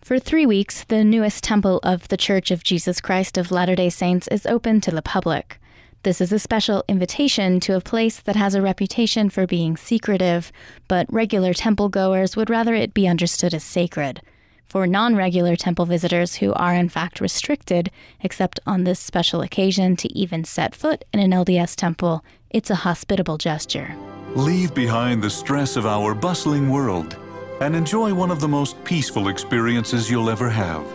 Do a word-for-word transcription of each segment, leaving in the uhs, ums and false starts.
For three weeks, the newest temple of the Church of Jesus Christ of Latter-day Saints is open to the public. This is a special invitation to a place that has a reputation for being secretive, but regular temple-goers would rather it be understood as sacred. For non-regular temple visitors who are in fact restricted, except on this special occasion, to even set foot in an L D S temple, it's a hospitable gesture. Leave behind the stress of our bustling world and enjoy one of the most peaceful experiences you'll ever have.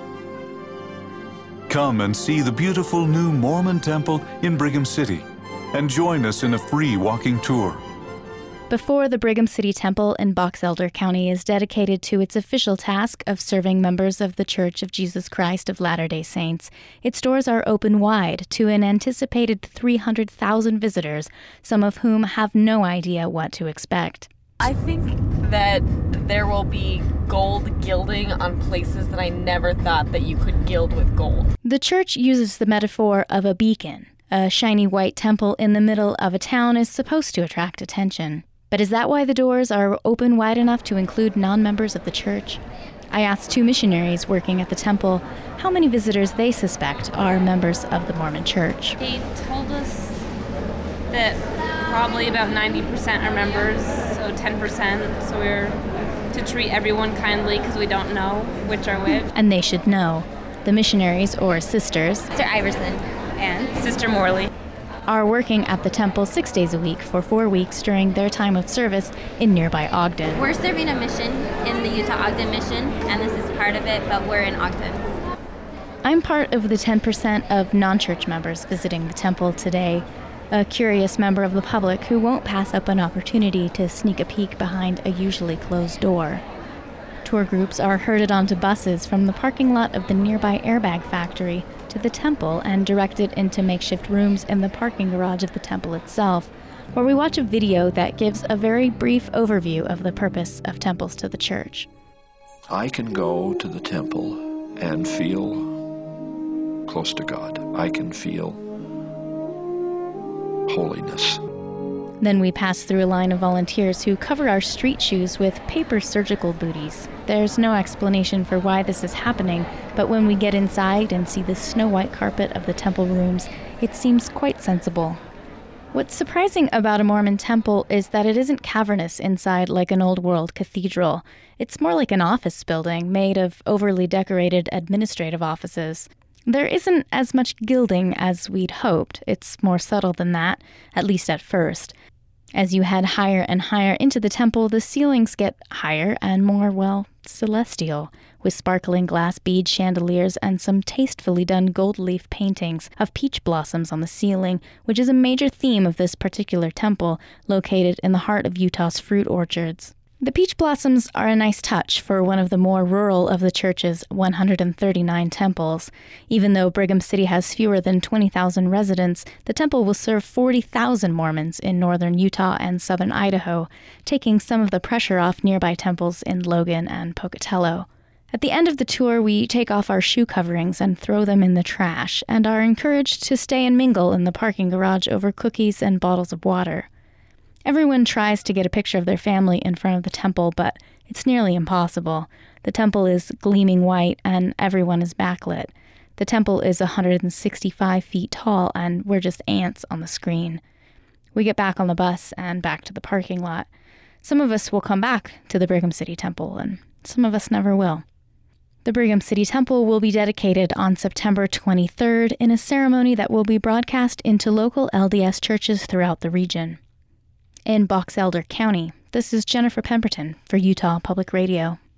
Come and see the beautiful new Mormon temple in Brigham City and join us in a free walking tour. Before the Brigham City Temple in Box Elder County is dedicated to its official task of serving members of the Church of Jesus Christ of Latter-day Saints, its doors are open wide to an anticipated three hundred thousand visitors, some of whom have no idea what to expect. I think that there will be gold gilding on places that I never thought that you could gild with gold. The church uses the metaphor of a beacon. A shiny white temple in the middle of a town is supposed to attract attention. But is that why the doors are open wide enough to include non-members of the church? I asked two missionaries working at the temple how many visitors they suspect are members of the Mormon Church. They told us that probably about ninety percent are members, so ten percent. So we're to treat everyone kindly because we don't know which are which. And they should know. The missionaries, or sisters, Sister Iverson and Sister Morley, are working at the temple six days a week for four weeks during their time of service in nearby Ogden. We're serving a mission in the Utah Ogden mission, and this is part of it, but we're in Ogden. I'm part of the ten percent of non-church members visiting the temple today, a curious member of the public who won't pass up an opportunity to sneak a peek behind a usually closed door. Tour groups are herded onto buses from the parking lot of the nearby airbag factory to the temple and directed into makeshift rooms in the parking garage of the temple itself, where we watch a video that gives a very brief overview of the purpose of temples to the church. I can go to the temple and feel close to God. I can feel holiness. Then we pass through a line of volunteers who cover our street shoes with paper surgical booties. There's no explanation for why this is happening, but when we get inside and see the snow-white carpet of the temple rooms, it seems quite sensible. What's surprising about a Mormon temple is that it isn't cavernous inside like an old-world cathedral. It's more like an office building made of overly decorated administrative offices. There isn't as much gilding as we'd hoped. It's more subtle than that, at least at first. As you head higher and higher into the temple, the ceilings get higher and more, well, celestial, with sparkling glass bead chandeliers and some tastefully done gold leaf paintings of peach blossoms on the ceiling, which is a major theme of this particular temple, located in the heart of Utah's fruit orchards. The peach blossoms are a nice touch for one of the more rural of the church's one hundred thirty-nine temples. Even though Brigham City has fewer than twenty thousand residents, the temple will serve forty thousand Mormons in northern Utah and southern Idaho, taking some of the pressure off nearby temples in Logan and Pocatello. At the end of the tour, we take off our shoe coverings and throw them in the trash, and are encouraged to stay and mingle in the parking garage over cookies and bottles of water. Everyone tries to get a picture of their family in front of the temple, but it's nearly impossible. The temple is gleaming white, and everyone is backlit. The temple is one hundred sixty-five feet tall, and we're just ants on the screen. We get back on the bus and back to the parking lot. Some of us will come back to the Brigham City Temple, and some of us never will. The Brigham City Temple will be dedicated on September twenty-third in a ceremony that will be broadcast into local L D S churches throughout the region. In Box Elder County, this is Jennifer Pemberton for Utah Public Radio.